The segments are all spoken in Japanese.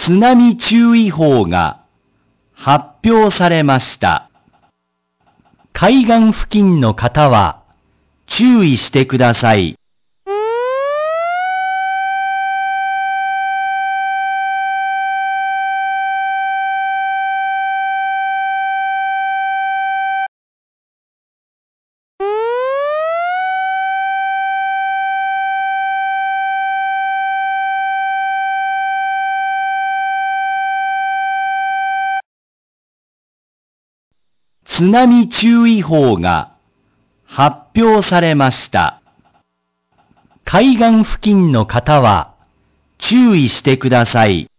津波注意報が発表されました。海岸付近の方は注意してください。津波注意報が発表されました。海岸付近の方は注意してください。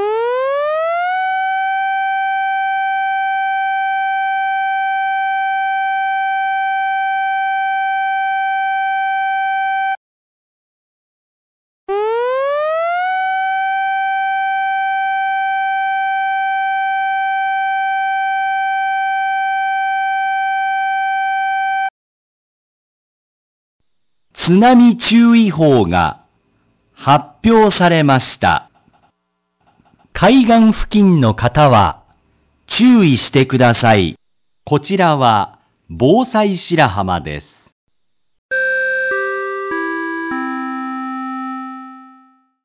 津波注意報が発表されました。海岸付近の方は注意してください。こちらは防災白浜です。